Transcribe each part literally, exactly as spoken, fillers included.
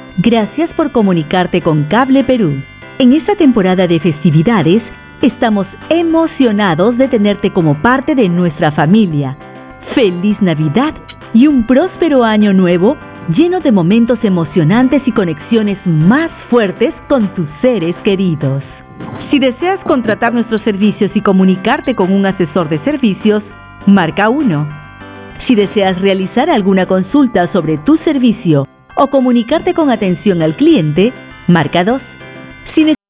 Gracias por comunicarte con Cable Perú. En esta temporada de festividades, estamos emocionados de tenerte como parte de nuestra familia. ¡Feliz Navidad y un próspero año nuevo lleno de momentos emocionantes y conexiones más fuertes con tus seres queridos! Si deseas contratar nuestros servicios y comunicarte con un asesor de servicios, marca uno. Si deseas realizar alguna consulta sobre tu servicio o comunicarte con atención al cliente, marca dos. Si ne-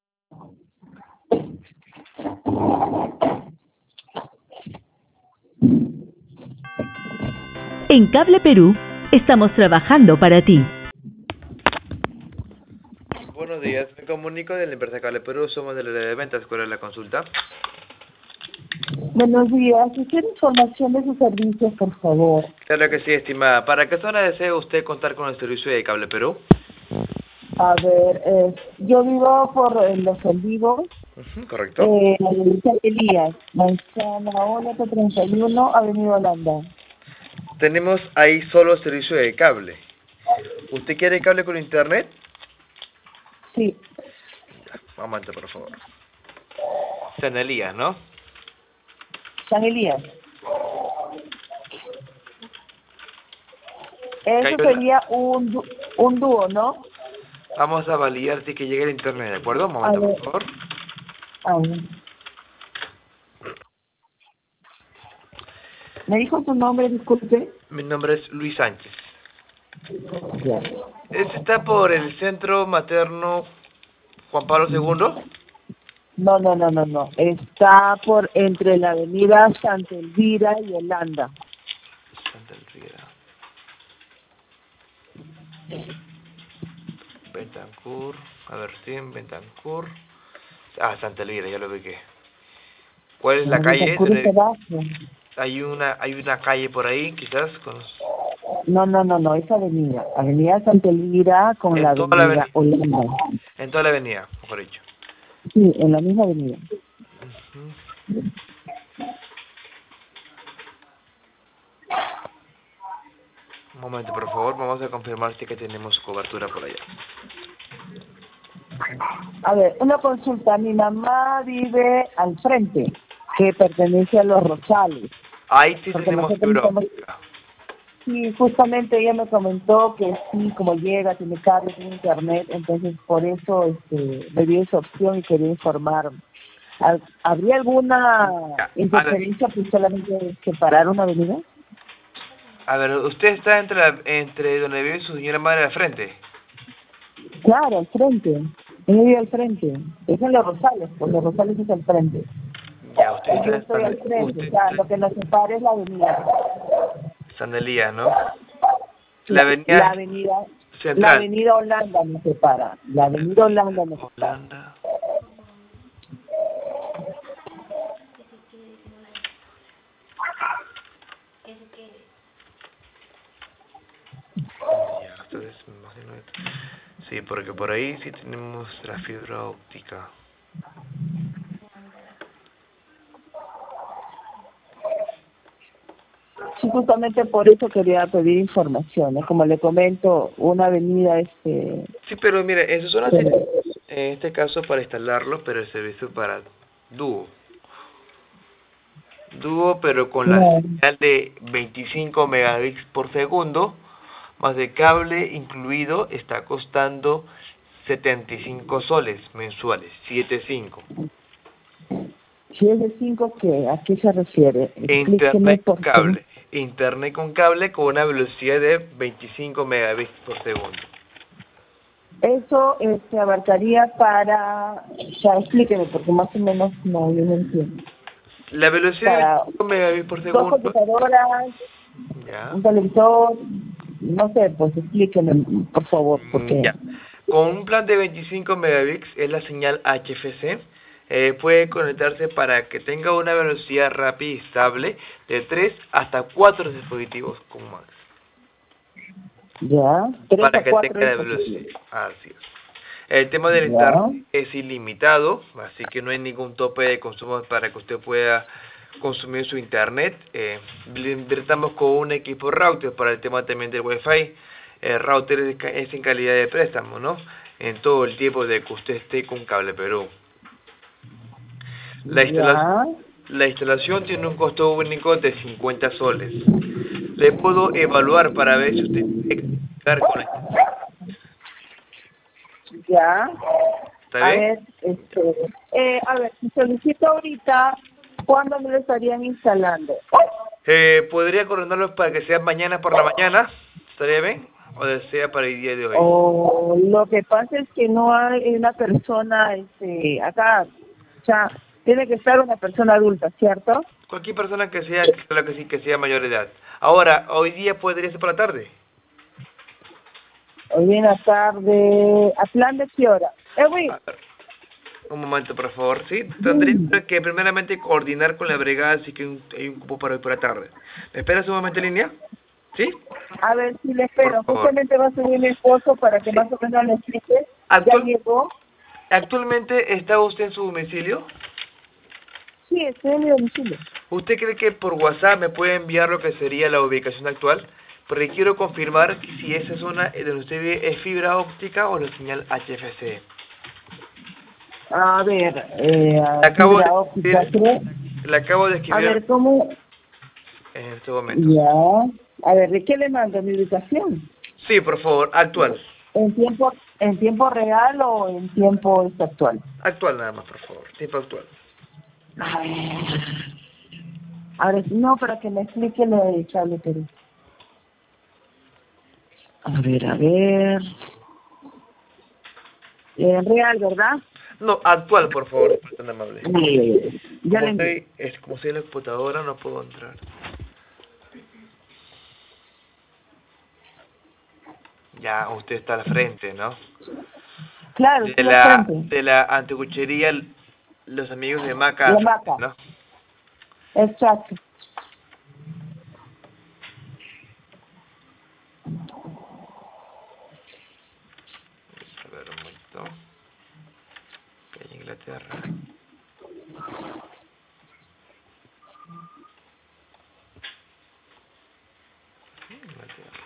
En Cable Perú, estamos trabajando para ti. Buenos días, me comunico de la empresa Cable Perú, somos del área de ventas. ¿Cuál es la consulta? Buenos días, quisiera información de sus servicios, por favor. Claro que sí, estimada. ¿Para qué zona desea usted contar con el servicio de Cable Perú? A ver, eh, yo vivo por eh, Los Olivos, Uh-huh, correcto. eh, en San Elías, Manzana Ola, treinta y uno, Avenida Holanda. Tenemos ahí solo servicio de cable. ¿Usted quiere cable con internet? Sí, Un momento, por favor. San Elías, ¿no? San Elías. Eso Cayola. sería un, du- un dúo, ¿no? Vamos a validar si que llegue el internet, ¿de acuerdo? Un A momento, ver. por favor. A ver. ¿Me dijo su nombre, disculpe? Mi nombre es Luis Sánchez. Ya. ¿Este está por el centro materno Juan Pablo segundo? No, no, no, no, no. Está por entre la avenida Santa Elvira y Holanda. Santa Elvira. Bentancur, a ver si en Bentancur. Ah, Santa Elvira, ya lo ubiqué. ¿Cuál es la calle? Betancourt está abajo. Hay una, hay una calle por ahí, quizás, con... No, no, no, no, es avenida. Avenida Santa Elvira con En la toda la avenida avenida. Holanda. En toda la avenida, mejor dicho. Sí, en la misma avenida. Ujú. Un momento, por favor, vamos a confirmar si que tenemos cobertura por allá. A ver, una consulta. Mi mamá vive al frente, que pertenece a Los Rosales. Ahí sí Porque tenemos nosotros fibra somos... óptica. Sí, justamente ella me comentó que sí, como llega, tiene cable, tiene internet, entonces por eso este, me dio esa opción y quería informarme. ¿Ha- ¿Habría alguna Ya, interferencia pues solamente separar una avenida? A ver, usted está entre la, entre donde vive su señora madre al frente. Claro, al frente. Ella vive al frente. Es en Los Rosales, pues Los Rosales es al frente. Ya, usted Y está yo en estoy San, al frente, usted o sea, está lo que nos separa es la avenida. en San Elías, ¿no? La La, la avenida avenida, la central. avenida Holanda nos separa. La avenida Holanda nos separa. Holanda. Ya, entonces, más de nueve. Sí, porque por ahí sí tenemos la fibra óptica. Sí, justamente por eso quería pedir información, ¿no? Como le comento, una avenida este... Sí, pero mire, eso son las eh, en este caso para instalarlo, pero el servicio para dúo. Dúo, pero con la no, señal de veinticinco megabits por segundo, más de cable incluido, está costando setenta y cinco soles mensuales, setenta y cinco. si es de cinco, ¿qué? ¿A qué se refiere? Explíqueme Internet con por qué. cable. Internet con cable con una velocidad de veinticinco megabits por segundo. Eso este, abarcaría para... O sea, explíqueme, porque más o menos no, yo no entiendo. La velocidad de Para veinticinco megabits por dos segundo, computadoras, ya, un televisor, no sé, pues explíqueme, por favor, mm, porque... ya. Con un plan de veinticinco megabits es la señal H F C. Eh, puede conectarse para que tenga una velocidad rápida y estable de tres hasta cuatro dispositivos como max. Ya, tres Para a que cuatro tenga la velocidad. dispositivos. Así es. El tema del internet Ya. es ilimitado, así que no hay ningún tope de consumo para que usted pueda consumir su internet. Eh, le invertamos con un equipo router para el tema también del Wi-Fi. el router es, es en calidad de préstamo, ¿no? En todo el tiempo de que usted esté con Cable Perú. La, instala la instalación tiene un costo único de cincuenta soles. Le puedo evaluar para ver si usted puede quedar con la... Ya. ¿Está A bien? ver, este, eh, a ver, si solicito ahorita, ¿cuándo me lo estarían instalando? Eh, ¿Podría coordinarlo para que sea mañana por la mañana? ¿Estaría bien? ¿O desea para el día de hoy? O lo que pasa es que no hay una persona, este, acá, o sea, tiene que estar una persona adulta, ¿cierto? Cualquier persona que sea, claro que sí, que sea mayor de edad. Ahora, hoy día podría ser por la tarde. Hoy en la tarde, ¿a plan de qué hora? Eh, güey. A ver, un momento, por favor, ¿sí? Tendría que primeramente coordinar con la brigada si que un- hay un cupo para hoy por la tarde. ¿Me esperas un momento en línea? ¿Sí? A ver, si le espero. Por favor. Justamente va a subir mi esposo para que Sí. más o menos le explique. Ya Actual, llegó. ¿Actualmente está usted en su domicilio? Sí, estoy en mi domicilio. ¿Usted cree que por WhatsApp me puede enviar lo que sería la ubicación actual? Porque quiero confirmar si esa zona donde usted vive es fibra óptica o la señal H F C. A ver, eh, Le acabo fibra de óptica, escribir, creo. le acabo de A escribir ver, ¿cómo? en este momento. Ya. A ver, ¿de qué le mando mi ubicación? Sí, por favor, actual. ¿En tiempo en tiempo real o en tiempo este, actual? Actual nada más, por favor. Tiempo actual. A ver. A ver, no, para que me explique lo de Cable Perú. A ver, a ver. En real, ¿verdad? No, actual, por favor, si es tan amable. Eh, ya Como le envié. estoy, es, como estoy en la computadora, no puedo entrar. Ya, usted está al frente, ¿no? Claro, De estoy al la, frente. de la anticuchería Los Amigos de Maca, De Maca. ¿no? Exacto. A ver, un momento. Calle Inglaterra. Inglaterra.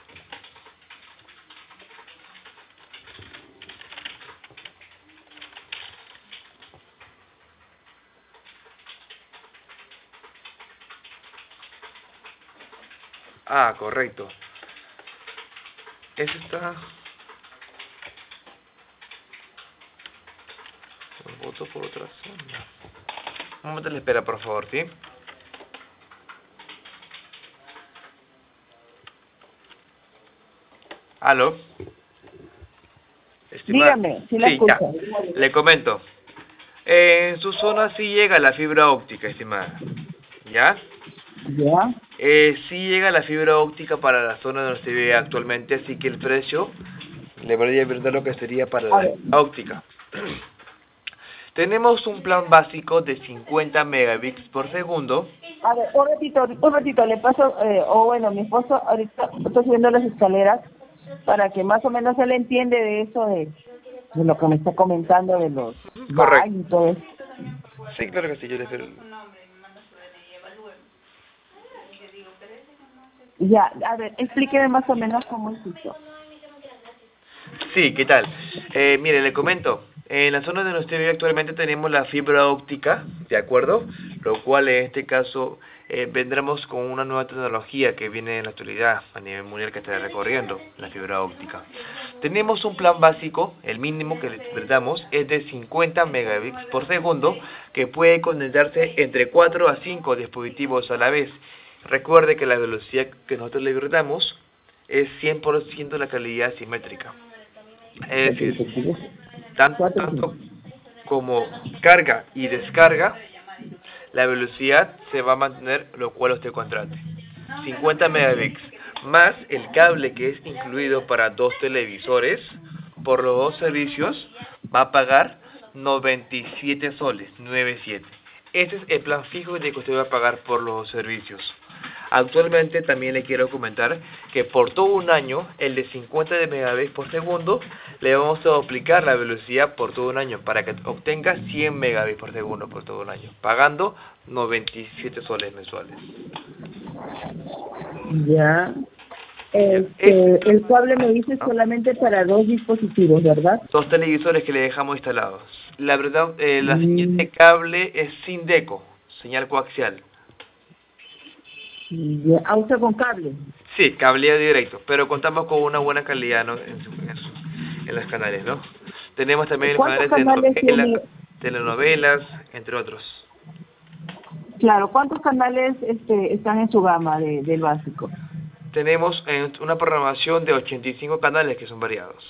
Ah, correcto. Ese está... Voto por otra zona. Un momento le espera, por favor, ¿sí? ¿Aló? Estimado. Dígame, si la Sí, ya. escucho. Le comento. Eh, en su zona sí llega la fibra óptica, estimada. ¿Ya? Ya. Eh, sí llega la fibra óptica para la zona donde usted vive actualmente, así que el precio le voy a ver lo que sería para A la ver. fibra óptica. Tenemos un plan básico de cincuenta megabits por segundo. A ver, un ratito, un ratito, le paso, eh, o bueno, mi esposo ahorita está subiendo las escaleras para que más o menos él entiende de eso, de, de lo que me está comentando, de los Correcto. baños y todo eso. Sí, claro que sí, yo le espero. Ya, a ver, explíqueme más o menos cómo es eso. Sí, ¿qué tal? Eh, mire, le comento. En la zona donde usted vive actualmente tenemos la fibra óptica, ¿de acuerdo? Lo cual en este caso eh, vendremos con una nueva tecnología que viene en la actualidad a nivel mundial que está recorriendo, la fibra óptica. Tenemos un plan básico, el mínimo que les damos es de cincuenta megabits por segundo, que puede conectarse entre cuatro a cinco dispositivos a la vez. Recuerde que la velocidad que nosotros le brindamos es cien por ciento la calidad simétrica. Es decir, tanto, tanto como carga y descarga, la velocidad se va a mantener, lo cual usted contrate. cincuenta megabits más el cable que es incluido para dos televisores por los dos servicios va a pagar noventa y siete soles, noventa y siete. Ese es el plan fijo de que usted va a pagar por los servicios. Actualmente también le quiero comentar que por todo un año, el de cincuenta de megabits por segundo, le vamos a duplicar la velocidad por todo un año para que obtenga cien megabits por segundo por todo un año, pagando noventa y siete soles mensuales. Ya. Este, el cable me dice solamente para dos dispositivos, ¿verdad? Dos televisores que le dejamos instalados. La verdad, eh, la señal de cable es sin deco, señal coaxial. Ya, ah, usa con cable. Sí, cableado directo, pero contamos con una buena calidad, ¿no? en, su, en, su, en los canales, ¿no? Tenemos también ¿Cuántos canales canales de novelas, tiene? telenovelas, entre otros. Claro, ¿cuántos canales este, están en su gama de, del básico? Tenemos eh, una programación de ochenta y cinco canales que son variados.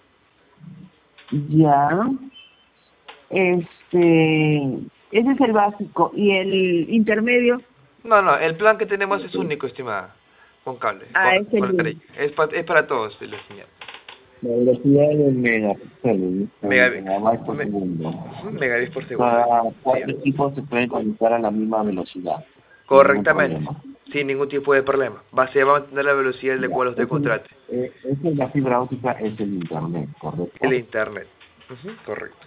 Ya. Este, ese es el básico. ¿Y el intermedio? No, no, el plan que tenemos es único, estimada, con cable. Ah, Con, es el con único. es, pa, es para todos la señal. La velocidad de megapíxeles, Megabits megabytes por me, segundo. megabits por segundo. Cada cuatro equipos se pueden conectar a la misma velocidad. Correctamente, sin ningún tipo de problema. Va, se va a mantener la velocidad de cual usted es contrate. Eh, es la fibra óptica, es el internet, ¿correcto? El internet, uh-huh, correcto.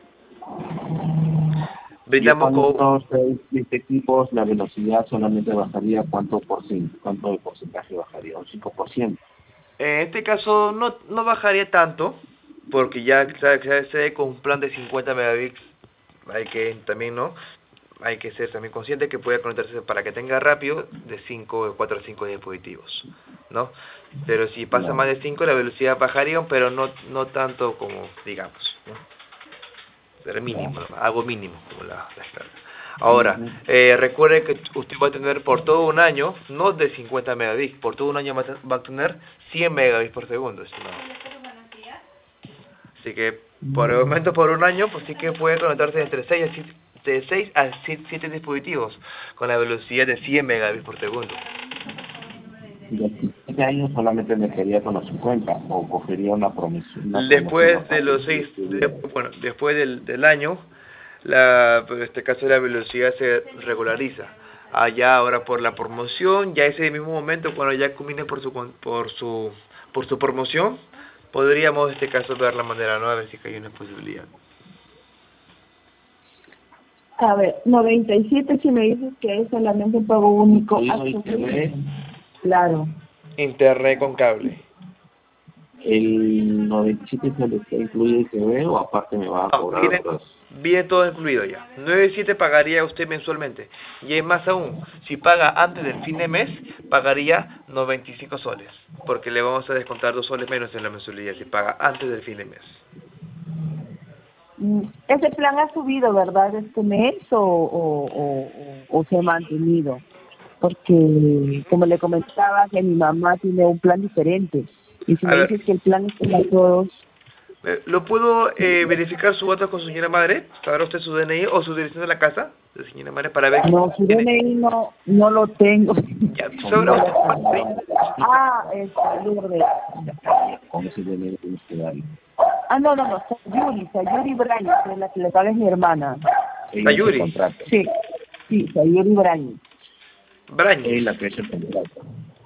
Y Brindamos con con... estos seis equipos la velocidad solamente bajaría, ¿cuánto por ciento? ¿Cuánto de porcentaje bajaría? ¿Un cinco por ciento? En este caso no, no bajaría tanto, porque ya se se con un plan de cincuenta megabits, hay que también, ¿no? Hay que ser también consciente que puede conectarse para que tenga rápido de cinco, cuatro a cinco dispositivos, ¿no? Pero si pasa Claro. más de cinco la velocidad bajaría, pero no no tanto como, digamos, ¿no? Pero mínimo, ¿no? Algo mínimo como la, la descarga. Ahora, eh, recuerde que usted va a tener por todo un año, no de cincuenta megabits, por todo un año va a, va a tener cien megabits por segundo, estimado. Así que, por el momento, por un año, pues sí que puede conectarse entre seis a siete, de seis a siete dispositivos con la velocidad de cien megabits por segundo. Y este año solamente me quedaría con los cincuenta o cogería una promesa. Después de los seis, de, bueno, después del, del año, la, en este caso la velocidad se regulariza. Allá ahora por la promoción, ya ese mismo momento cuando ya culmine por su por su por su promoción, podríamos en este caso ver la manera, ¿no? A ver si hay una posibilidad. A ver, noventa y siete si me dices que es solamente un pago único. Internet, Claro. Internet con cable. el noventa y siete se le incluye el T V o aparte me va a No, cobrar viene, otros. viene todo incluido ya. noventa y siete pagaría usted mensualmente. Y es más aún, si paga antes del fin de mes, pagaría noventa y cinco soles. Porque le vamos a descontar dos soles menos en la mensualidad si paga antes del fin de mes. ¿Ese plan ha subido, verdad, este mes o, o, o, o se ha mantenido? Porque, como le comentaba, que mi mamá tiene un plan diferente. Y si A me ver. dices que el plan es para todos... Eh, ¿Lo puedo eh, verificar su datos con su señora madre? ¿Sabrá usted su D N I o su dirección de la casa de su señora madre para ver? No, su D N I no, no lo tengo. Ya, ¿sabrá usted? Ah, es Lourdes. Con ese dinero tienes que darle. Ah, no, no, no, Sayuri, Sayuri Braña, que es la que le paga es mi hermana. Ella Sayuri. hace el contrato. Sí, sí, Sayuri Braña. Braña. Ella es la que hace el contrato.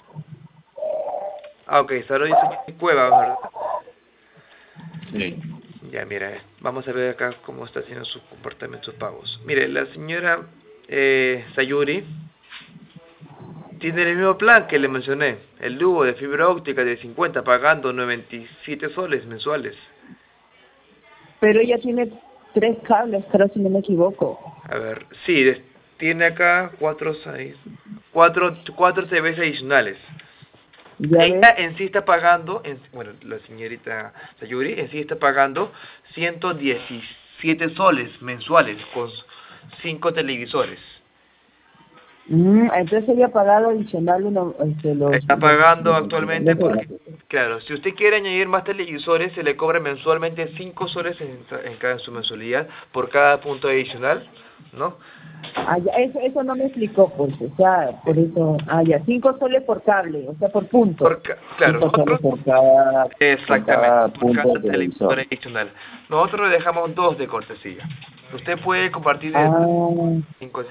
Ah, ok, Sayuri Cueva, ¿verdad? Sí. Ya, mira, eh, vamos a ver acá cómo está haciendo su comportamiento, sus pagos. Mire, la señora eh, Sayuri tiene el mismo plan que le mencioné, el dúo de fibra óptica de cincuenta, pagando noventa y siete soles mensuales. Pero ella tiene tres cables, creo, si no me equivoco. A ver, sí, des- tiene acá cuatro, seis, cuatro, cuatro T Vs adicionales. Ya Ella ves. en sí está pagando, en, bueno, la señorita Sayuri en sí está pagando ciento diecisiete soles mensuales con cinco televisores. Mm, entonces ella ha pagado adicional uno, este, los... Está los- pagando los- actualmente los- porque, claro, si usted quiere añadir más televisores, se le cobra mensualmente cinco soles en, en cada en su mensualidad por cada punto adicional, ¿no? Ah, ya, eso, eso no me explicó, pues, o sea, por eso... Ah, ya, cinco soles por cable, o sea, por punto. Por ca- claro, Cinco soles nosotros, por cada, por cada exactamente, por punto cada de televisor. televisor adicional. Nosotros le dejamos dos de cortesía. Usted puede compartir de Ah, cinco.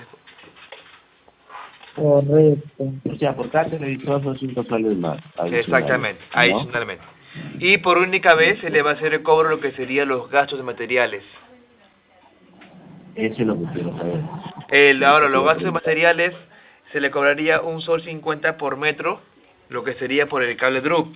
correcto. O sea, por cada televisor son cinco soles más. adicionales, Exactamente, ¿no? adicionalmente. Y por única vez se le va a hacer el cobro lo que serían los gastos de materiales. Eso es lo que quiero saber. El, ahora, los gastos de materiales se le cobraría un sol cincuenta por metro lo que sería por el cable drup.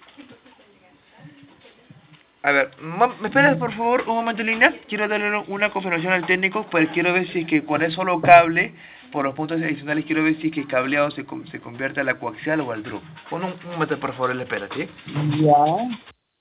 A ver, ¿me esperas por favor un momento en línea? Quiero darle una confirmación al técnico, pues quiero ver si es que con el solo cable, por los puntos adicionales, quiero ver si es que el cableado se, se convierte a la coaxial o al drup. Pon un, un momento por favor, le espera, ¿sí? Ya.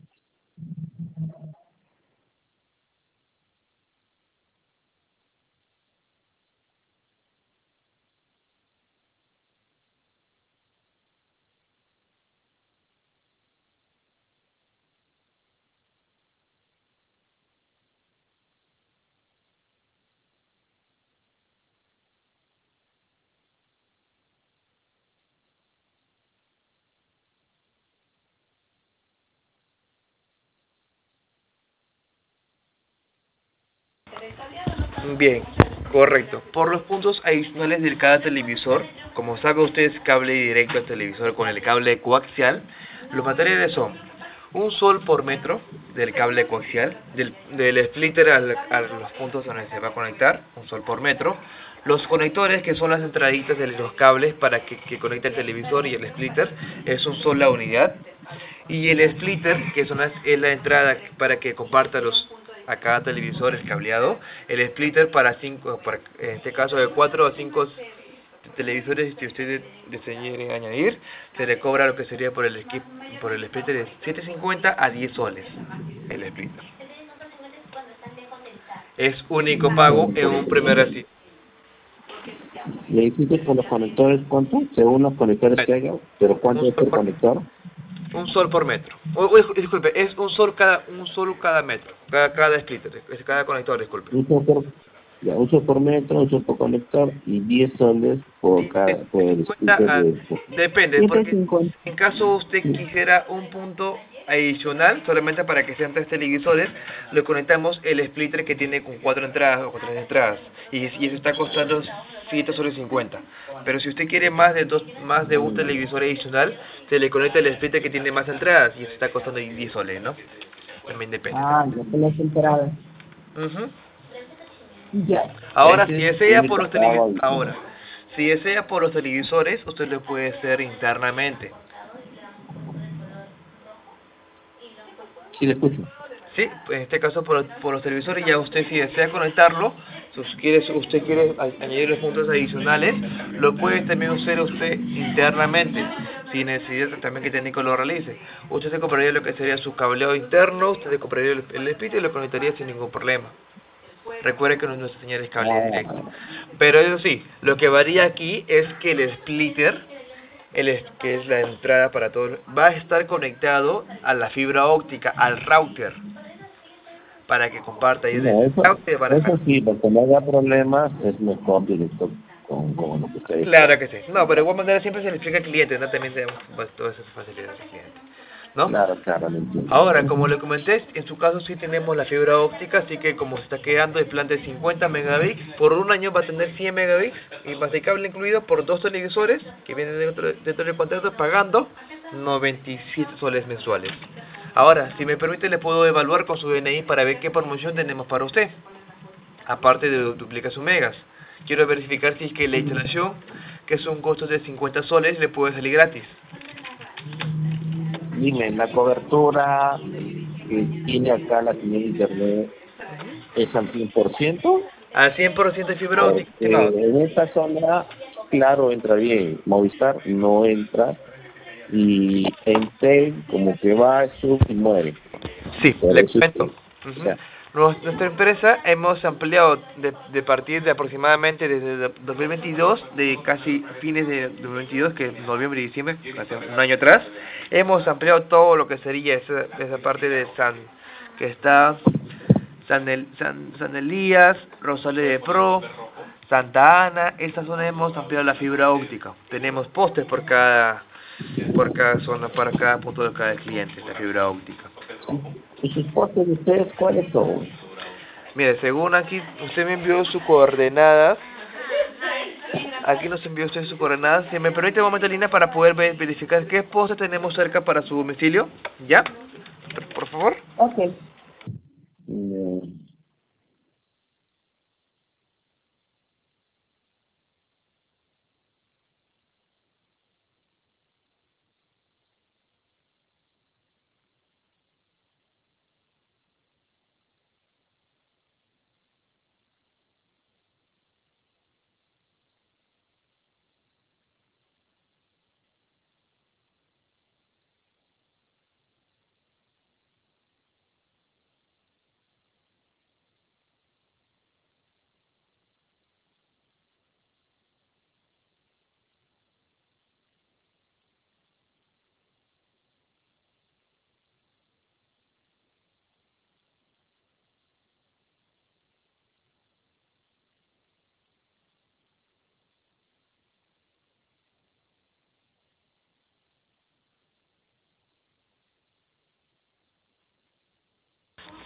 Bien, correcto. Por los puntos adicionales de cada televisor, como sabe usted es cable directo al televisor con el cable coaxial, los materiales son un sol por metro del cable coaxial, del, del splitter al, a los puntos donde se va a conectar, un sol por metro, los conectores que son las entraditas de los cables para que, que conecte el televisor y el splitter, es un sol la unidad, y el splitter, que son las, es la entrada para que comparta los a cada televisor el cableado, el splitter para cinco, para, en este caso de cuatro a cinco televisores que usted desee añadir, se le cobra lo que sería por el equipo, por el splitter de siete cincuenta a diez soles el splitter. Es único pago en un primer así. ¿Le dijiste por los conectores cuánto? Según los conectores que haya, pero ¿cuánto es el conector? Un sol por metro. O, o, disculpe, es un sol cada un sol cada metro, cada cada splitter, es cada conector, disculpe. Un sol por, ya, un sol por metro, un sol por conector y diez soles por cada por el splitter a, de... depende, porque en caso usted quisiera un punto adicional, solamente para que sean tres televisores, le conectamos el splitter que tiene con cuatro entradas o con tres entradas, y, y eso está costando siete soles cincuenta. Pero si usted quiere más de dos, más de un televisor adicional, se le conecta el splitter que tiene más entradas, y eso está costando diez soles, ¿no? También depende. Ah, ya te las entradas. Uh-huh. Ya. Ahora, si desea por los televisores, ahora, si desea por los televisores, usted lo puede hacer internamente. Sí, le escucho. Sí, en este caso por, por los televisores, ya usted si desea conectarlo, si quiere, usted quiere añadir los puntos adicionales, lo puede también hacer usted internamente, sin necesidad también que el técnico lo realice. Usted se compraría lo que sería su cableado interno, usted se compraría el, el splitter y lo conectaría sin ningún problema. Recuerde que no es nuestra señal es cable directo. Pero eso sí, lo que varía aquí es que el splitter, el, que es la entrada para todo, va a estar conectado a la fibra óptica, al router, para que comparta. Y No, eso, router para eso sí, para que no haya problemas, es mejor directo con, con lo que ustedes Claro que sí. No, pero de igual manera siempre se le explica al cliente, ¿no? También tenemos pues, todas esas facilidades al cliente, ¿no? Claro, claro, lo entiendo. Ahora, como le comenté, en su caso sí tenemos la fibra óptica, así que como se está quedando el plan de cincuenta megabits, por un año va a tener cien megabits y más el cable incluido por dos televisores que vienen dentro, dentro del contrato pagando noventa y siete soles mensuales. Ahora, si me permite, le puedo evaluar con su D N I para ver qué promoción tenemos para usted, aparte de duplicar sus megas. Quiero verificar si es que la instalación, que es un costo de cincuenta soles, le puede salir gratis. Dime, la cobertura que tiene acá la señal de internet es al cien por ciento. Al cien por ciento de fibra óptica, estimado. En esta zona, claro, entra bien. Movistar no entra. Y Entel como que va, sube y muere. Sí, Por le eso es que, comento. o Uh-huh. sea, Nos- Nuestra empresa hemos ampliado de, de partir de aproximadamente desde dos mil veintidós, de casi fines de dos mil veintidós, que es noviembre y diciembre, hace un año atrás, hemos ampliado todo lo que sería esa, esa parte de San, que está San, El- San, San Elías, Rosales de Pro, Santa Ana. Esta zona hemos ampliado la fibra óptica. Tenemos postes por cada, por cada zona, para cada punto de cada cliente, la fibra óptica. ¿y sus postes de ustedes cuáles son? Mire, según aquí, usted me envió sus coordenadas. Aquí nos envió usted sus coordenadas. Si me permite un momento, Lina, para poder ver- verificar qué postes tenemos cerca para su domicilio. ¿Ya? Por, por favor. Ok. Mm,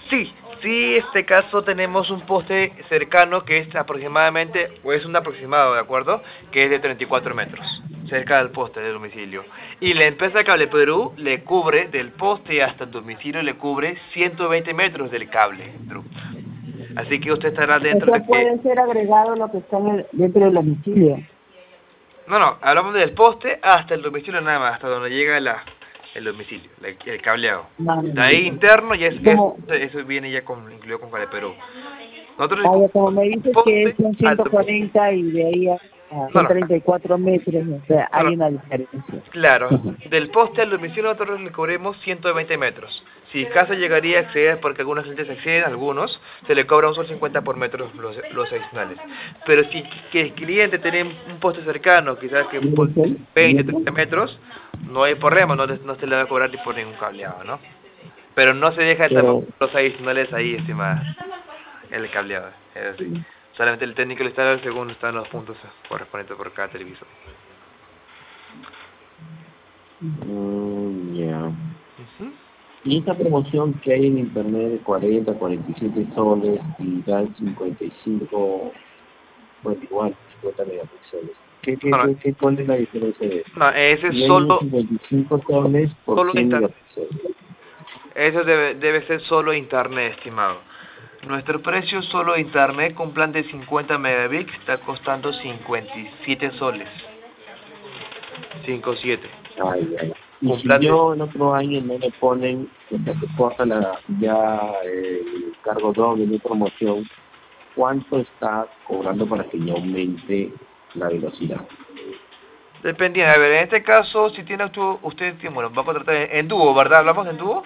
Sí, sí, este caso tenemos un poste cercano que es aproximadamente, o es un aproximado, ¿de acuerdo? Que es de treinta y cuatro metros, cerca del poste del domicilio. Y la empresa Cable Perú le cubre, del poste hasta el domicilio, le cubre ciento veinte metros del cable, Drew. Así que usted estará dentro Eso de que... puede ser agregado lo que está en el- dentro del domicilio. No, no, hablamos del poste hasta el domicilio nada más, hasta donde llega la, el domicilio, la- el cableado. Vale. De ahí interno ya es, Como, es- eso viene ya con, incluido con Cable Perú. Nosotros le vaya, cubrimos como me dices que poste es un al ciento domicilio. cuarenta y de ahí a, a No, son no, treinta y cuatro metros, o sea, no, hay no. una diferencia. Claro, del poste al domicilio nosotros le cubrimos ciento veinte metros. Si casa llegaría a exceder, porque algunos clientes exceden, algunos, se le cobra un sol cincuenta por metro los, los adicionales. Pero si que el cliente tiene un poste cercano, quizás que un poste de veinte, treinta metros, no hay problema, no, no se le va a cobrar ni por ningún cableado, ¿no? Pero no se deja de Pero, los adicionales ahí, estimada, el cableado, es así. Solamente el técnico le instala según están los puntos correspondientes por cada televisor. mm, ya. Ujú. Y esta promoción que hay en internet de cuarenta, cuarenta y siete soles y dan cincuenta y cinco, bueno, igual, cincuenta megapíxeles. ¿Qué, qué, No, no, qué, qué, ¿Cuál es la diferencia de esto? no, ese es Y hay unos solo, cincuenta y cinco soles por solo cien internet. megapíxeles. Eso debe, debe ser solo internet, estimado. Nuestro precio solo internet con plan de cincuenta megabits está costando cincuenta y siete soles. cincuenta y siete. Ay, ay. Y Con si plan de... yo en otro año no le ponen, o sea, que corta la, ya el cargo doble de promoción, ¿cuánto está cobrando para que yo aumente la velocidad? Dependiendo, a ver, en este caso, si tiene usted, usted tiene- bueno, va a contratar en, en dúo, ¿verdad? ¿Hablamos en dúo?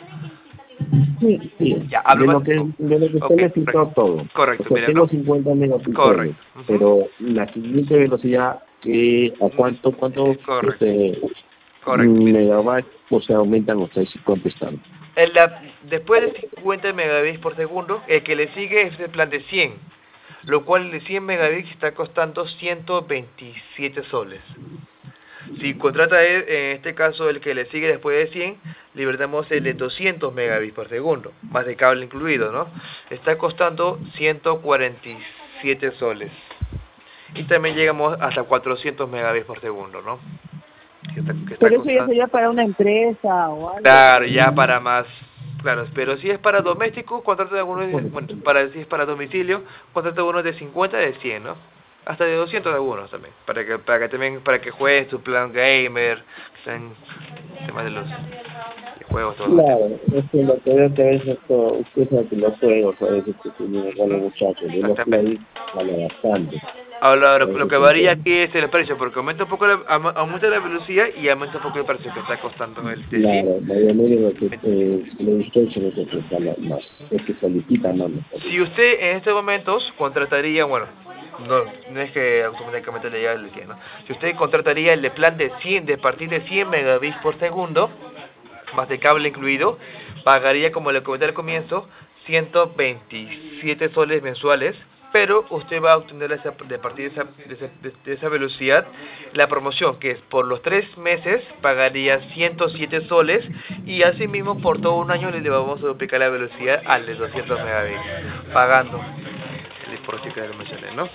Sí, sí. Ya, De lo hablamos que, en dúo. de lo que usted Ok, me citó correcto. todo. O Correcto, sea, mira, tengo hablo- cincuenta megapíxeles, correcto. Ujú. pero la siguiente velocidad, que ¿a cuánto, cuánto Correcto, este, correcto, mira. megabytes o sea, aumentan ustedes contestando? En la, después de cincuenta megabits por segundo, el que le sigue es el plan de cien, lo cual el de cien megabits está costando ciento veintisiete soles. Si contrata él, en este caso el que le sigue después de cien, libertamos el de doscientos megabits por segundo, más de cable incluido, ¿no? Está costando ciento cuarenta y siete soles. Y también llegamos hasta cuatrocientos megabits por segundo, ¿no? Que está, que está Pero eso ya costando... sería para una empresa o algo. Claro, ya para más, claro, pero si es para doméstico, contrata algunos, de, bueno, para si es para domicilio, contrata unos de cincuenta, de cien, ¿no? Hasta de doscientos algunos también, para que para que también para que juegues tu plan gamer, que estén temas de los de juegos todo. Claro, es que lo que veo que a veces esto, usted sabe que los juegos a veces que tienen con los muchachos, de los Exactamente. play vale bastante. Ahora, A lo, lo veces que que varía entiendo. aquí es el precio, porque aumenta un poco la, am- aumenta la velocidad y aumenta un poco el precio que está costando el de cien. Claro, mayormente lo que eh, lo distorsiona es que está la- más, es que solicita más. Si usted en estos momentos contrataría, bueno, no, no es que automáticamente le llegue el cien, ¿no? Si usted contrataría el de plan de cien, de partir de cien megabits por segundo, más de cable incluido, pagaría, como le comenté al comienzo, ciento veintisiete soles mensuales, pero usted va a obtener esa, de partir de esa, de, esa, de- de esa velocidad la promoción, que es por los tres meses pagaría ciento siete soles, y asimismo por todo un año le vamos a duplicar la velocidad al de doscientos megabits, pagando el por que le mencioné, ¿no?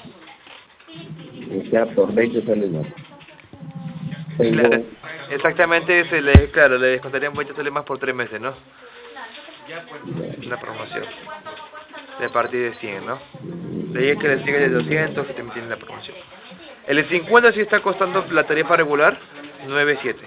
O sea, por veinte sale más. Tengo, Claro, exactamente, se le, claro, le descontarían veinte soles más por tres meses, ¿no? Una promoción de partir de cien, ¿no? De ahí es que le sigue de doscientos, que también tiene la promoción. El de cincuenta sí está costando la tarifa regular nueve siete.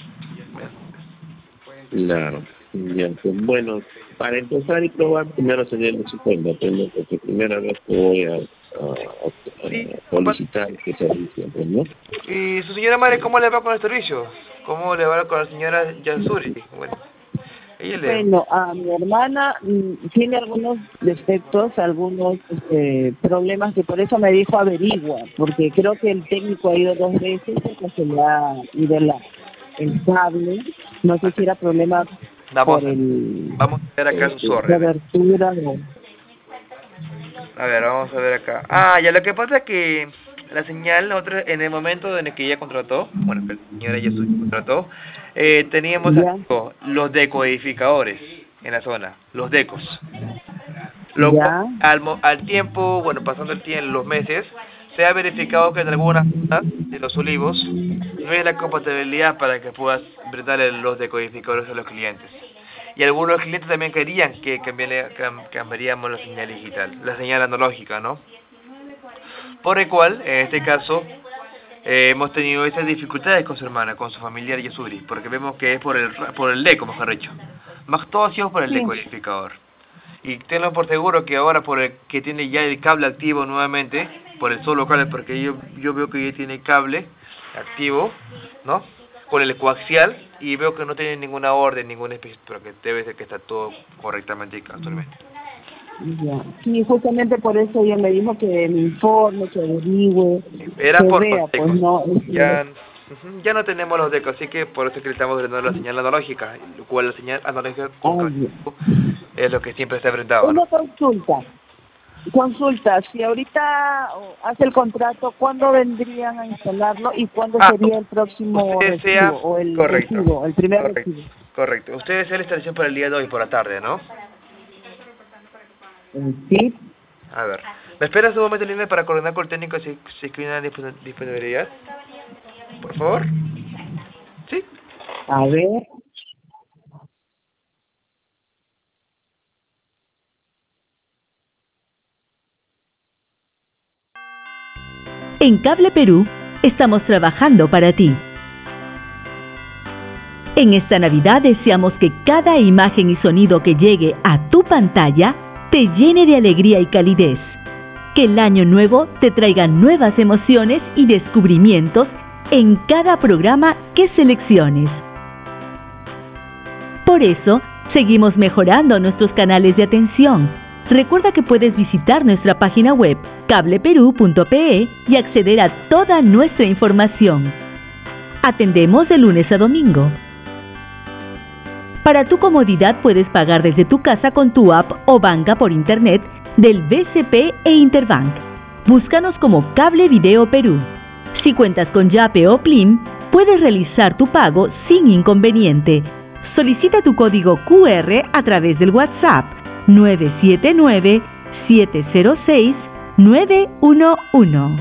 claro, ya, pues, bueno, para empezar y probar, primero sería el de cincuenta, tengo porque primera vez que voy a, a, a- Sí, a solicitar este servicio, pues, ¿no? ¿y su señora madre cómo le va con el servicio? ¿Cómo le va con la señora Yansuri? Bueno, ella le... Bueno, a mi hermana mm, tiene algunos defectos, algunos este, problemas que por eso me dijo averigua, porque creo que el técnico ha ido dos veces porque se le ha ido la, el cable, no sé si era problema Vamos por a, el vamos a ver acá sus la órdenes. abertura o... A ver, vamos a ver acá. Ah, ya lo que pasa es que la señal, nosotros en el momento en el que ella contrató, bueno, que la señora Yasuri contrató, eh, teníamos Ya. activo los decodificadores en la zona, los decos. Lo Ya. cual, al, mo- al tiempo, bueno, pasando el tiempo, los meses, se ha verificado que en algunas zonas de los olivos no hay la compatibilidad para que puedas brindarle los decodificadores a los clientes. Y algunos clientes también querían que cambiale- cam- cambiaríamos la señal digital, la señal analógica, ¿no? Por el cual, en este caso, eh, hemos tenido esas dificultades con su hermana, con su familiar Yasuri, porque vemos que es por el ra- por el deco, mejor dicho. Más todo ha sido por el Sí. decodificador. Y tenlo por seguro que ahora por el que tiene ya el cable activo nuevamente, por el solo cable, porque yo yo veo que ya tiene cable activo, ¿no? Con el coaxial, y veo que no tiene ninguna orden, ninguna especie, pero que debe ser que está todo correctamente y casualmente. Ya. Sí, justamente por eso ella me dijo que me informe, que averigüe, Era que por vea, los pues decos. no. este, Ya, ujú, ya no tenemos los decos, así que por eso es que le estamos brindando la señal analógica, lo cual la señal analógica con Ay, cable es lo que siempre está brindado, ¿no? una consulta. Consulta, si ahorita oh, hace el contrato, ¿cuándo vendrían a instalarlo y cuándo Ah, sería el próximo usted desea, recibo o el correcto, recibo, el primer correcto, recibo? correcto. Usted desea la instalación para el día de hoy por la tarde, ¿no? Eh, Sí, A ver, ¿me esperas un momento en línea para coordinar con el técnico si, si es que hay una dispon- disponibilidad? Por favor. ¿Sí? a ver. En Cable Perú estamos trabajando para ti. En esta Navidad deseamos que cada imagen y sonido que llegue a tu pantalla te llene de alegría y calidez. Que el año nuevo te traiga nuevas emociones y descubrimientos en cada programa que selecciones. Por eso, seguimos mejorando nuestros canales de atención. Recuerda que puedes visitar nuestra página web cable perú punto pe y acceder a toda nuestra información. Atendemos de lunes a domingo. Para tu comodidad puedes pagar desde tu casa con tu app o banca por internet del B C P e Interbank. Búscanos como Cable Video Perú. Si cuentas con Yape o Plim, puedes realizar tu pago sin inconveniente. Solicita tu código Q R a través del WhatsApp nueve siete nueve, siete cero seis, nueve uno uno.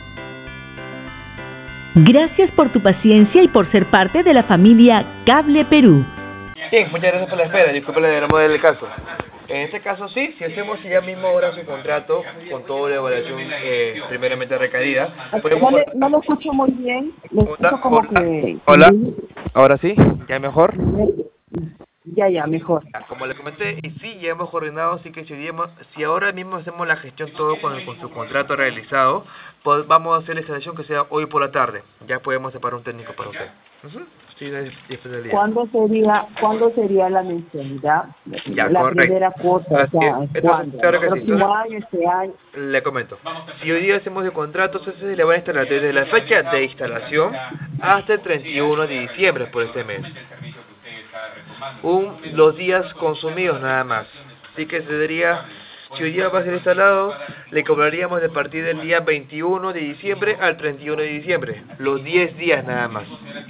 Gracias por tu paciencia y por ser parte de la familia Cable Perú. Bien, muchas gracias por la espera. Disculpe la demora del caso. En este caso sí, si hacemos ya mismo ahora su contrato con toda la evaluación eh, primeramente requerida, podemos... No le, no lo escucho muy bien, lo escucho Hola, como hola, que... hola. Ahora sí, ya mejor. Ya, ya, mejor. Ya, como le comenté, y sí, ya hemos coordinado, así que si, hemos- si ahora mismo hacemos la gestión todo con, con su contrato realizado, pues vamos a hacer la instalación que sea hoy por la tarde. Ya podemos separar un técnico para usted. Ujú. Sí, de disponibilidad. ¿Cuándo sería, ¿cuándo sería la mensualidad? Ya, La correcto. primera cuota, o Así sea, es. Entonces, ¿cuándo? claro ¿El que sí. próximo Entonces, año, este año? le comento. Si hoy día hacemos el contrato, entonces le van a instalar desde la fecha de instalación hasta el treinta y uno de diciembre por este mes. Un, los días consumidos nada más. Así que se daría, si hoy día va a ser instalado, le cobraríamos de partir del día veintiuno de diciembre al treinta y uno de diciembre. Los diez días nada más.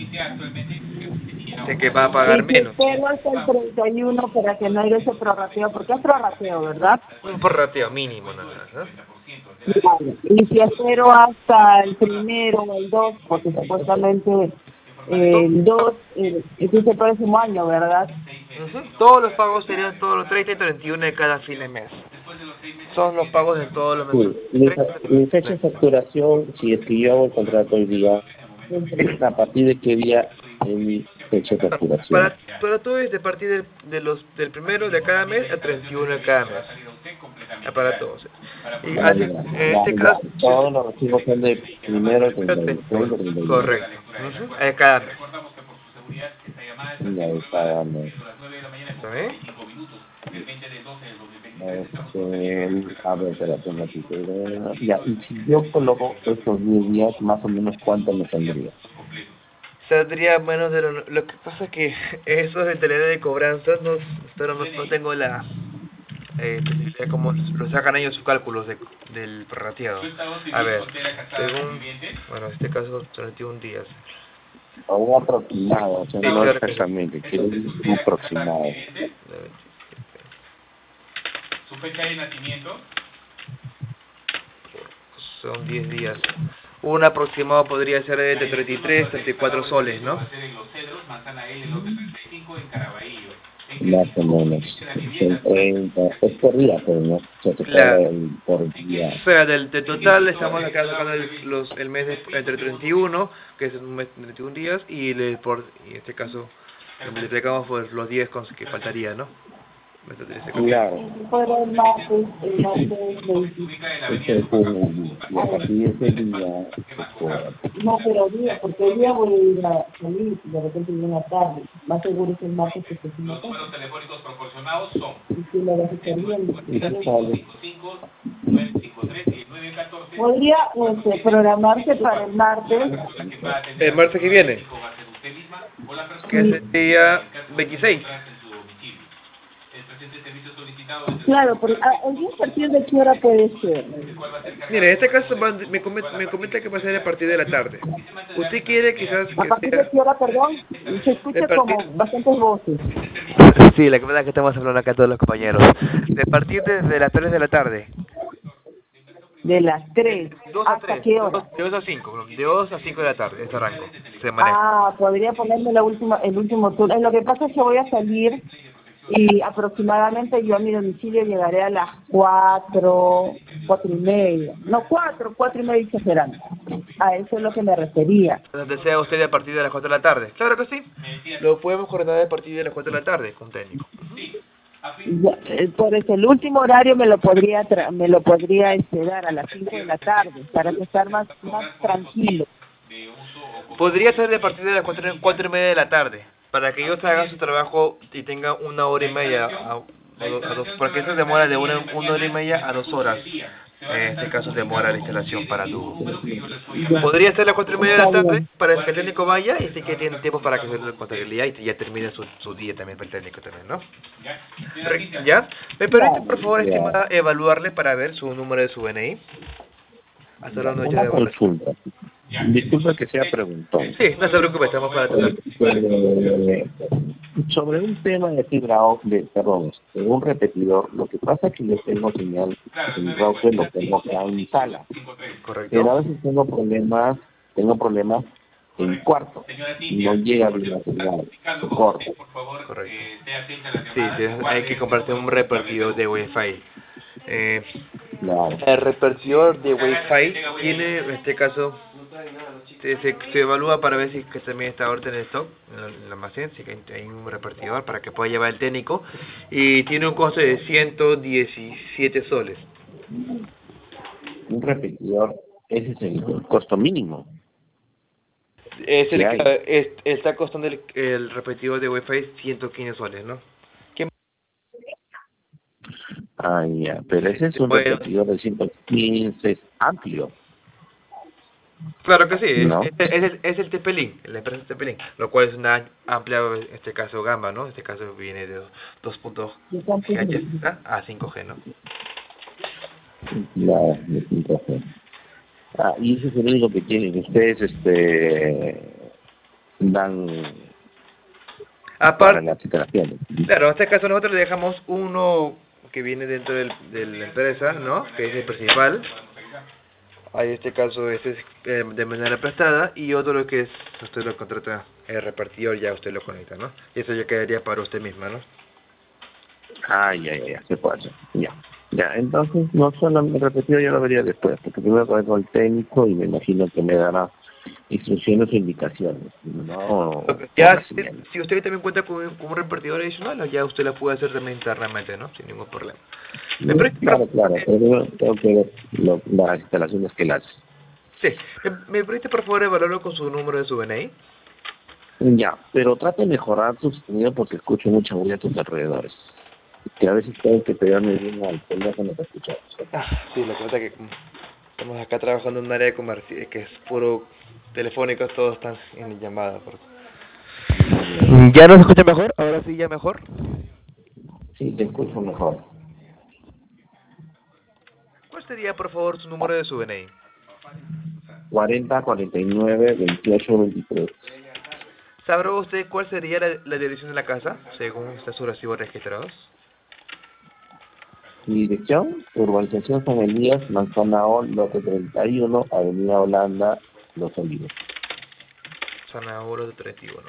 Así que va a pagar Y si menos. espero hasta el treinta y uno para que no haya ese prorrateo, porque es prorrateo, ¿verdad? Un porrateo mínimo nada más, ¿no? Vale. Y si espero hasta el primero o el dos, porque supuestamente eh, el dos eh, es el próximo año, ¿verdad? Ujú. Todos los pagos serían todos los treinta y treinta y uno de cada fin de mes. Son los pagos de todos los meses. Sí, mi, fe- mi fecha de facturación, si es que yo hago el contrato hoy día, ¿a partir de qué día es mi fecha de facturación? Para, para todo es de partir del, de los, del primero de cada mes al treinta y uno de cada mes. Ya para todos. Y Ya, así, ya, en ya, este ya. caso... Todos los recibos son de primero al treinta y uno, treinta y uno. Correcto. Ujú. De cada mes. Ya, está, no. ¿Está bien? Este, a ver, espérate un ratito. Ya, y si yo coloco estos diez días, más o menos, ¿cuánto me saldría? Saldría menos de lo... Lo que pasa es que eso de tener de cobranzas, no, pero no, no tengo la... Eh, especificidad como lo sacan ellos sus cálculos de, del prorrateado. A ver, según... Bueno, en este caso, treinta y uno días. O un aproximado, o sea, Sí, no claro que sí. exactamente, quiero un aproximado. fecha de nacimiento? Son diez días. Un aproximado podría ser de treinta y tres, treinta y cuatro soles, ¿no? Va a ser en Los Cedros, Manzana L, lote treinta y cinco, en Caraballo. Más o menos. treinta, es por día, pero no se te La- paga el por día. O sea, del, del total estamos acá sacando el, los, el mes de, entre treinta y uno, que es un mes de treinta y un días, y le, por y en este caso lo multiplicamos por los diez con que faltaría, ¿no? Claro. Fuera el martes, el martes veinte. Ese es un, y a partir de ese día, pues, No, pero día, porque el día voy a ir a salir y de repente viene la tarde. Más seguro es el martes que se Los números telefónicos proporcionados son Y si lo vas a estar viendo. cinco cinco cinco, nueve cinco tres y nueve uno cuatro. Podría este, programarse para el martes. El martes que viene, que sería veintiséis. Claro, porque a, ¿el día a partir de qué hora puede ser? Mire, en este caso va- me comenta, me comenta que va a ser a partir de la tarde. ¿Usted quiere quizás ¿A que partir de sea...? qué hora, perdón? Se escucha De partir- como bastantes voces. Sí, la verdad es que estamos hablando acá todos los compañeros. De partir de, de las tres de la tarde. De las tres. dos a ¿Hasta tres, qué hora? de dos a cinco, de dos a cinco de la tarde, ese rango se maneja. Ah, podría ponerme la última, el último turno. Lo que pasa es que voy a salir y aproximadamente yo a mi domicilio llegaré a las cuatro, cuatro y media. No, cuatro, cuatro y media exagerando. A eso es lo que me refería. ¿Desea usted a partir de las cuatro de la tarde? Claro que sí. Lo podemos coordinar a partir de las cuatro de la tarde con técnico. Ya, eh, por eso el último horario me lo podría tra me lo podría este, dar a las cinco de la tarde para que estar más más tranquilo. Podría ser de partir de las cuatro, cuatro y media de la tarde, para que ellos hagan su trabajo y tengan una hora y media, a, a do- a dos, porque eso demora de una, una hora y media a dos horas. En este caso demora la instalación para tu... Podría ser las cuatro y media de la tarde para que el técnico vaya y así que tiene tiempo para que se dé contabilidad y ya termine su, su día también para el técnico también, ¿no? Re- ¿Ya? ¿Me permite por favor, estimada, evaluarle para ver su número de su D N I? Hasta la noche Una de evaluación. consulta. Disculpa que sea preguntón. Sí, no se preocupe, estamos para tratar. Eh, sobre un tema de fibra óptica, perdón, de un repetidor, lo que pasa es que yo tengo señal en router, lo tengo acá en sala, pero a Correcto. veces tengo problemas, tengo problemas en cuarto, no llega bien la señal, se corta. Correcto. Sí, sí, hay que comprarse un repartidor de Wi-Fi. Eh, Claro. el repartidor de Wi-Fi tiene, en este caso, se, se, se evalúa para ver si que también está orden en stock en el, en el almacén, si que hay un repartidor para que pueda llevar el técnico, y tiene un costo de ciento diecisiete soles. Un repetidor, ese es el costo mínimo. Es el ¿Qué hay? que es- está costando el, el repetidor de Wi-Fi ciento quince soles, ¿no? ¿Qué Ah, ya, pero ese es un Bueno. repetidor de ciento quince, amplio. Claro que sí, ¿No? es, es, el, es el Tepelín, la empresa Tepelín, lo cual es una amplia, en este caso, gama, ¿no? En este caso viene de dos punto G a cinco G, ¿no? La de cinco G. Ah, y ese es el único que tienen. Ustedes este dan para Aparte, las instalaciones. claro, en este caso nosotros le dejamos uno que viene dentro del, de la empresa, ¿no? Que es el principal. Ahí en este caso este es eh, de manera prestada y otro lo que es, usted lo contrata el repartidor, ya usted lo conecta, ¿no? Y eso ya quedaría para usted misma, ¿no? Ah, ya, ya, ya, se puede hacer. Ya. Ya, entonces no solo el repetido, yo lo vería después, porque primero voy con el técnico y me imagino que me dará instrucciones e indicaciones. No, Ya, por si, la señal. si usted también cuenta con, con un repartidor adicional, ya usted la puede hacer también internamente, ¿no? Sin ningún problema. ¿Me permite, Claro, por- claro, pero tengo que ver lo- las instalaciones que las... Sí, ¿me, me permite por favor evaluarlo con su número de su D N I? Ya, pero trate de mejorar tu sonido porque escucho mucha bulla a tus alrededores. Que a veces tengo que pegarme bien al teléfono para escuchar. Ah, sí, la cuenta que como estamos acá trabajando en un área de comercio que es puro telefónico, todos están en llamada. Por... ¿Ya nos escucha mejor? ¿Ahora sí ya mejor? Sí, te escucho mejor. ¿Cuál sería por favor su número de su D N I? cuarenta, cuarenta y nueve, veintiocho, veintitrés. ¿Sabrá usted cuál sería la, la dirección de la casa según está sus recibos registrados? Mi dirección, urbanización San Elías, Manzana O, lote treinta y uno, Avenida Holanda, Los Olivos. Zona Oro de treinta y uno.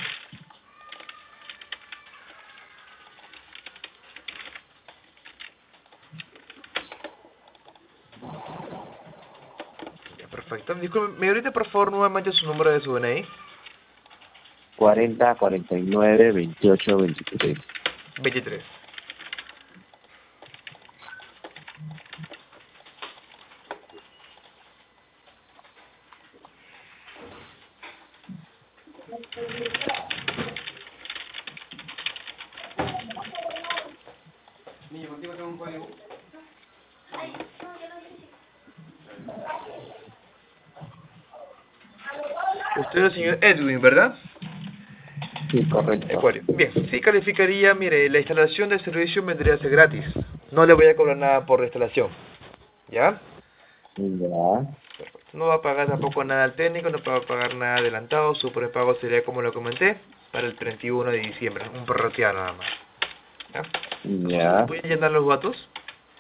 Ya, perfecto. Disculpe, ¿me ahorita por favor nuevamente su número de su D N I? cuarenta, cuarenta y nueve, veintiocho, veintitrés. veintitrés. Niño, contigo tengo un código. Usted es el señor Edwin, ¿verdad? Sí, correcto. Acuario. Bien, sí calificaría, mire, la instalación del servicio vendría a ser gratis. No le voy a cobrar nada por la instalación. ¿Ya? Ya. No va a pagar tampoco nada al técnico, no va a pagar nada adelantado. Su prepago sería, como lo comenté, para el treinta y uno de diciembre. Un prorrateado nada más. ¿Ya? Ya. Voy a llenar los datos.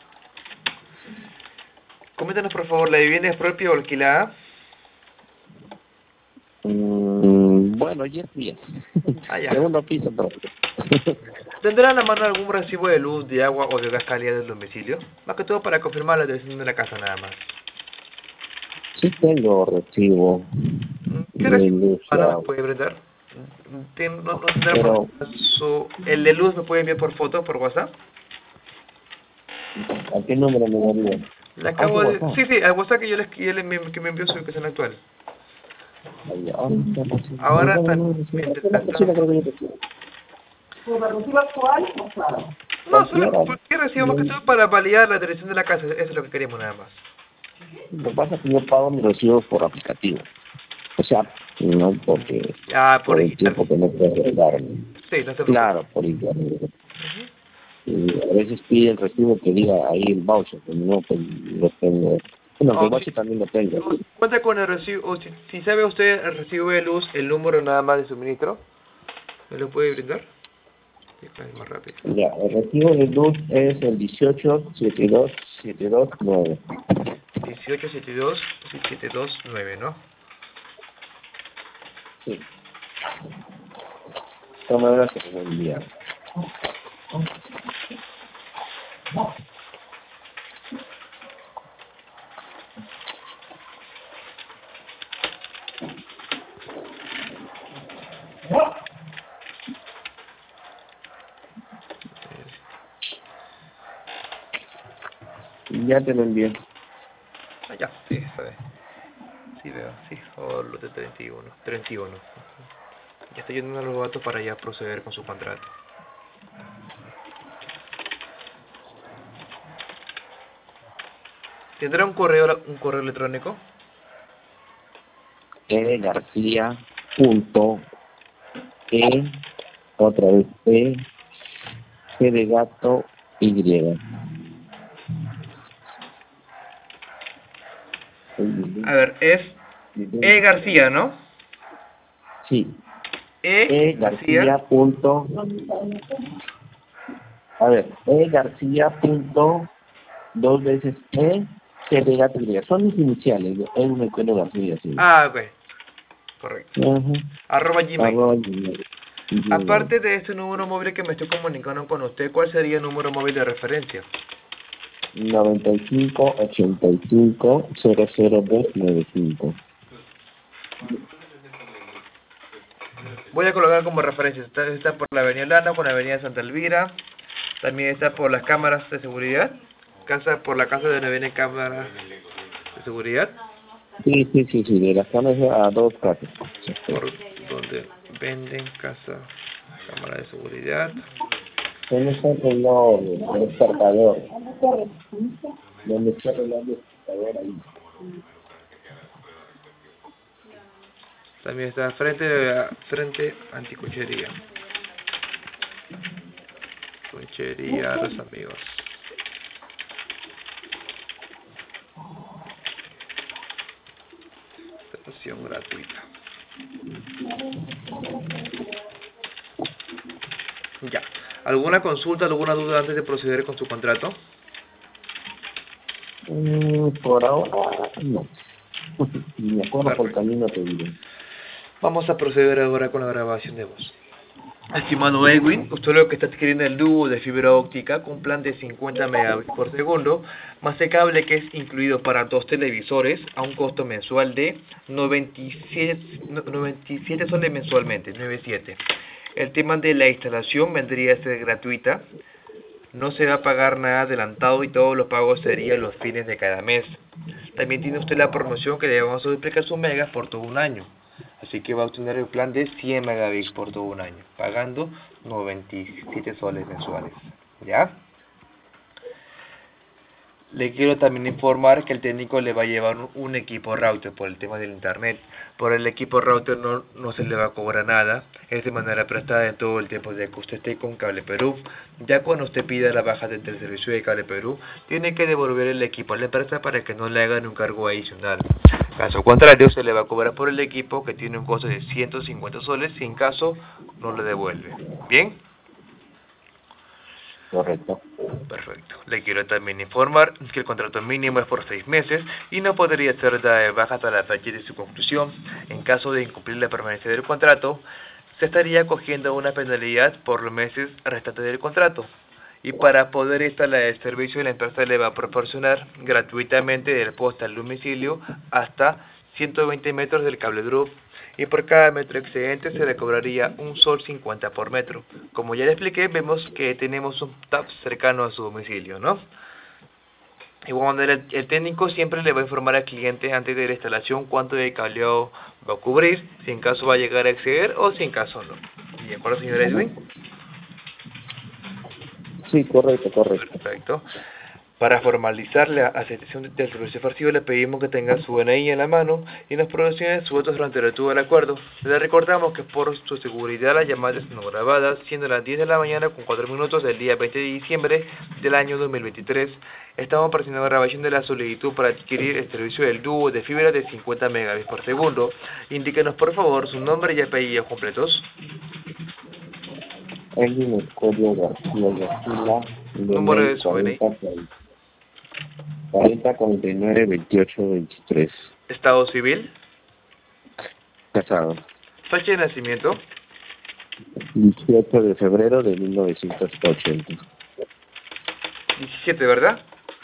Coméntanos, por favor, ¿la vivienda es propia o alquilada? Mm, bueno, ya es bien. Ah, ya. Segundo piso propio. ¿Tendrá a la mano algún recibo de luz, de agua o de gas caliente del domicilio? Más que todo para confirmar la dirección de la casa nada más. Sí tengo recibo ¿Qué de recibo luz y humano me agua, puede brindar? ¿Tien- ¿No, no tendrá por pero caso el de luz me puede enviar por foto, por WhatsApp? ¿a qué número me daría? Le Ah, acabo por de... WhatsApp. Sí, sí, al WhatsApp que yo les que, yo le- que me envió su ubicación actual. Ahí, ahora está fácil. Ahora Ahorita también no, no, sí, mientras sí, la estamos... creo que yo te quiero. ¿Su recibo actual o claro? No, solo Cualquiera. cualquier recibo más que todo para validar la dirección de la casa, eso es lo que queríamos nada más. Lo que pasa es que yo pago mis recibos por aplicativo. O sea, no porque Ah, por por el digital. tiempo que no puedo regalarme. Sí, no se preocupe. Claro, por internet. Y a veces pide el recibo que diga ahí el voucher, pero no, pues lo tengo. Bueno, el O si, voucher también lo tengo. o si cuenta con el recibo, o si, si sabe usted el recibo de luz, el número nada más de suministro, ¿me lo puede brindar? Sí, es más rápido. Ya, el recibo de luz es el dieciocho setenta y dos setenta y dos nueve. dieciocho setenta y dos setenta y dos nueve, ¿no? Sí. Toma ahora que me envían. Ya te lo envié. Ah, ya, sí, sabe. Sí veo, sí, o los de treinta y uno. treinta y uno. Ya estoy llenando los datos para ya proceder con su contrato. ¿Tendrá un correo un correo electrónico? E García punto E otra vez E G de gato Y. A ver, es E García, ¿no? Sí. E E García. García punto a ver, E García punto dos veces E G de gato Y. Son mis iniciales, E me encuentro García, sí. Ah, ok, correcto. Ajá. Arroba Gmail. Arroba Gmail. Gmail. Aparte de este número móvil que me estoy comunicando con usted, ¿cuál sería el número móvil de referencia? noventa y cinco ochenta y cinco cero cero dos noventa y cinco. Voy a colocar como referencia. Está, está por la Avenida Lana, con la Avenida Santa Elvira. También está por las cámaras de seguridad. Casa por la casa de donde vienen cámaras de seguridad. Sí, sí, sí, sí, de las camas a dos casas. Por donde venden casa, cámara de seguridad. ¿Dónde está el reloj, el despertador? ¿Dónde está el reloj del despertador ahí? También está frente a frente anticuchería. Cuchería Los Amigos. Estación gratuita. Ya. ¿Alguna consulta, alguna duda antes de proceder con su contrato? Mm, por ahora, no. Si me acuerdo por el camino te digo. Vamos a proceder ahora con la grabación de voz. Estimado Edwin, usted lo que está adquiriendo el dúo de fibra óptica con un plan de cincuenta megabits por segundo, más el cable que es incluido para dos televisores a un costo mensual de noventa y siete soles mensualmente, noventa y siete. El tema de la instalación vendría a ser gratuita, no se va a pagar nada adelantado y todos los pagos serían los fines de cada mes. También tiene usted la promoción que le vamos a duplicar sus megas por todo un año. Así que va a obtener el plan de cien megabits por todo un año, pagando noventa y siete soles mensuales. ¿Ya? Le quiero también informar que el técnico le va a llevar un, un equipo router por el tema del internet. Por el equipo router no, no se le va a cobrar nada, es de manera prestada en todo el tiempo de que usted esté con Cable Perú. Ya cuando usted pida la baja del servicio de Cable Perú, tiene que devolver el equipo a la empresa para que no le hagan un cargo adicional. Caso contrario, se le va a cobrar por el equipo que tiene un costo de ciento cincuenta soles, si en caso no le devuelve. ¿Bien? Correcto. Perfecto. Le quiero también informar que el contrato mínimo es por seis meses y no podría ser dada de baja hasta la fecha de su conclusión. En caso de incumplir la permanencia del contrato, se estaría cogiendo una penalidad por los meses restantes del contrato. Y para poder instalar el servicio, la empresa le va a proporcionar gratuitamente del poste al domicilio hasta ciento veinte metros del cable drop. Y por cada metro excedente se le cobraría un sol cincuenta por metro. Como ya le expliqué, vemos que tenemos un tap cercano a su domicilio, ¿no? De igual manera, el, el técnico siempre le va a informar al cliente antes de la instalación cuánto de cableado va a cubrir, si en caso va a llegar a exceder o si en caso no. ¿De acuerdo, señor Edwin? Sí, correcto, correcto. Perfecto. Para formalizar la aceptación del servicio ofrecido, le pedimos que tenga su N I en la mano y nos proporcione sus votos durante el todo el acuerdo. Le recordamos que por su seguridad las llamadas son grabadas, siendo las diez de la mañana con cuatro minutos del día veinte de diciembre del año dos mil veintitrés. Estamos presentando la grabación de la solicitud para adquirir el servicio del dúo de fibra de cincuenta megabits por segundo. Indíquenos por favor su nombre y apellido completos. Edwin Escolio García García. Número de su N I. cuarenta cuarenta y nueve veintiocho veintitrés. Estado civil. Casado. Fecha de nacimiento. dieciocho de febrero de mil novecientos ochenta. diecisiete, ¿verdad?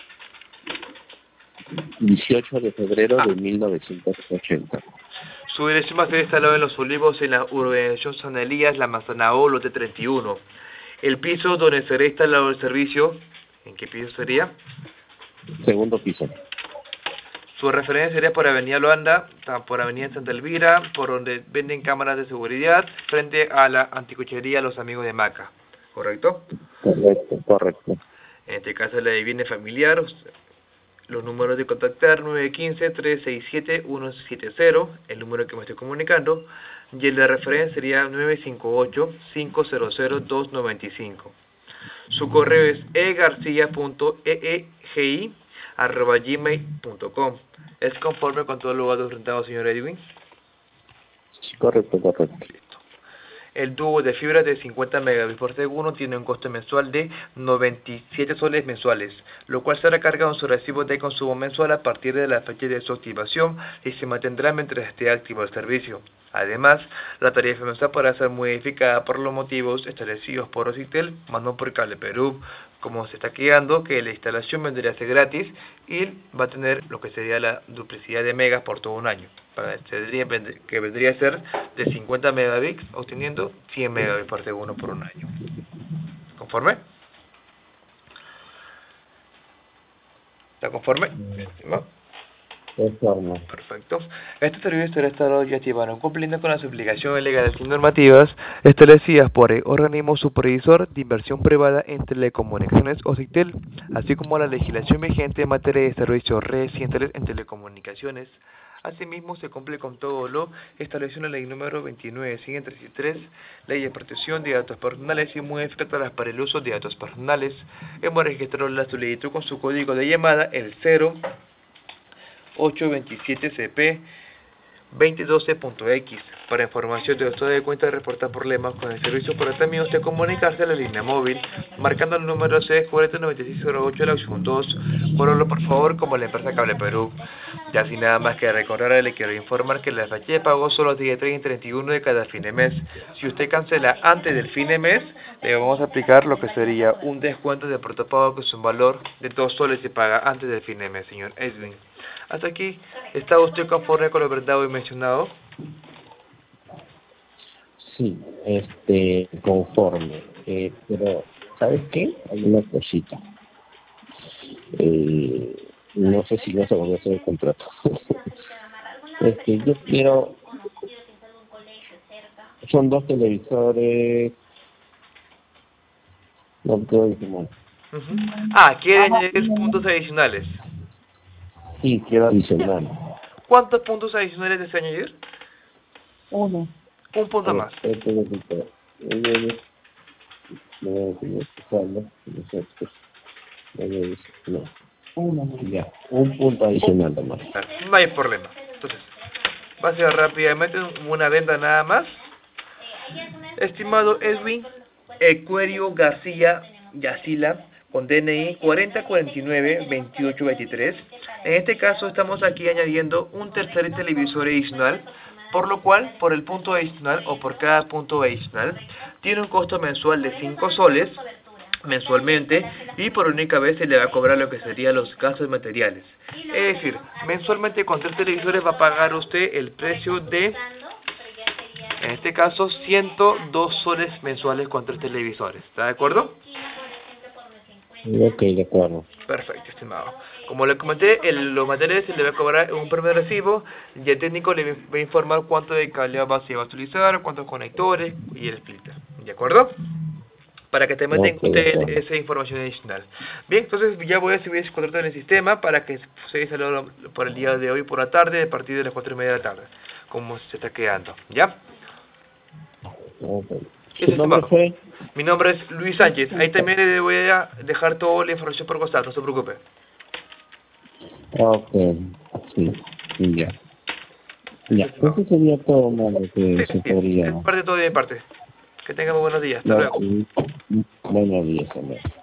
dieciocho de febrero Ah. de mil novecientos ochenta. Su dirección va a ser instalado en Los Olivos, en la urbanización San Elías, La Manzanao, lote treinta y uno. El piso donde será instalado el servicio, ¿en qué piso sería? Segundo piso. Su referencia sería por Avenida Loanda, por Avenida Santa Elvira, por donde venden cámaras de seguridad, frente a la anticuchería Los Amigos de Maca, ¿correcto? Correcto, correcto. En este caso la vivienda familiar, los números de contactar nueve uno cinco, tres seis siete, uno siete cero, el número que me estoy comunicando, y el de referencia sería nueve cinco ocho, cinco cero cero, dos nueve cinco. Su correo es egarcia punto eegi arroba gmail punto com. ¿Es conforme con todos los datos presentados, señor Edwin? Sí, correcto, correcto. El dúo de fibra de cincuenta megabits por segundo tiene un costo mensual de noventa y siete soles mensuales, lo cual será cargado en su recibo de consumo mensual a partir de la fecha de su activación y se mantendrá mientras esté activo el servicio. Además, la tarifa mensual podrá ser modificada por los motivos establecidos por Ocitel, más no por Cable Perú, como se está quedando que la instalación vendría a ser gratis y va a tener lo que sería la duplicidad de megas por todo un año, para que vendría a ser de cincuenta megabits obteniendo cien megabits por segundo por un año. ¿Conforme? ¿Está conforme? ¿No? Perfecto. Este servicio será instalado y activado cumpliendo con las obligaciones legales y normativas establecidas por el organismo supervisor de inversión privada en telecomunicaciones Ocitel, así como la legislación vigente en materia de servicios residenciales en telecomunicaciones. Asimismo, se cumple con todo lo establecido en la ley número veintinueve ciento treinta y tres, Ley de Protección de Datos Personales y modificadoras para el uso de datos personales. Hemos registrado la solicitud con su código de llamada, el cero ocho veintisiete C P veinte doce punto x. Para información de estado de cuenta de reportar problemas con el servicio, por también usted comunicarse a la línea móvil marcando el número seis cuarenta noventa y seis cero ocho de la opción dos. Córrelo por favor como la empresa Cable Perú. Ya sin nada más que recordarle, le quiero informar que la fecha de pago son los días treinta y treinta y uno de cada fin de mes. Si usted cancela antes del fin de mes, le vamos a aplicar lo que sería un descuento de protopago que es un valor de dos soles y paga antes del fin de mes, señor Edwin. Hasta aquí, ¿está usted conforme con lo verdad y mencionado? Sí, este, conforme. Eh, pero, ¿sabes qué? Hay una cosita. Eh, no sé si vas a volver a hacer el contrato. este, yo quiero... Son dos televisores... No creo que mal. Uh-huh. Ah, ¿quiere añadir puntos adicionales? Sí, quiero adicional. ¿Cuántos puntos adicionales desea añadir? Uno. Un punto más. No. Ya, un punto adicional nomás. No hay problema. Entonces, va a ser rápidamente una venta nada más. Estimado Edwin Ecuerio García Yacila, con D N I cuarenta cuarenta y nueve veintiocho veintitrés. En este caso estamos aquí añadiendo un tercer televisor adicional, por lo cual, por el punto adicional o por cada punto adicional, tiene un costo mensual de cinco soles mensualmente, y por única vez se le va a cobrar lo que serían los gastos materiales. Es decir, mensualmente con tres televisores va a pagar usted el precio de, en este caso, ciento dos soles mensuales con tres televisores. ¿Está de acuerdo? Ok, de acuerdo. Perfecto, estimado. Como le comenté, el, los materiales se le va a cobrar un primer recibo y el técnico le va a informar cuánto de cable base va a utilizar, cuántos conectores y el splitter. ¿De acuerdo? Para que te meten Okay, usted esa información adicional. Bien, entonces ya voy a subir ese contrato en el sistema para que se salga por el día de hoy por la tarde, a partir de las cuatro y media de la tarde, como se está quedando. ¿Ya? Okay. ¿Su nombre fue? Mi nombre es Luis Sánchez. Ahí también le voy a dejar toda la información por WhatsApp, no se preocupe. Ok, sí, ya. Ya, eso sería todo, mano, que Sí, se podría. es parte todo de mi parte. Que tenga muy buenos días. Hasta No, luego. buenos días, amor.